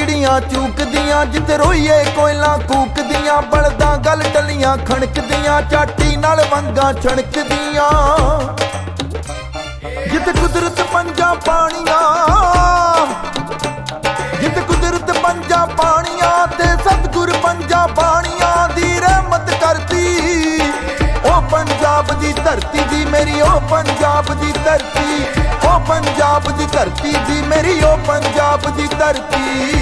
चिड़ियां चूकदियां, जिथे रोईए कोयलां कूकदियां, बलदां गल टलियां खणकदियां, चाटी नाल वंगां छणकदियां। जिथे कुदरत पंजा पानियां, जिथे कुदरत पंजा पानियां ते सतगुर पंजा पानियां दी रहमत करती। ओ पंजाब दी धरती दी मेरी, ओ पंजाब दी धरती, ओ पंजाब दी धरती दी मेरी, ओ पंजाब दी धरती।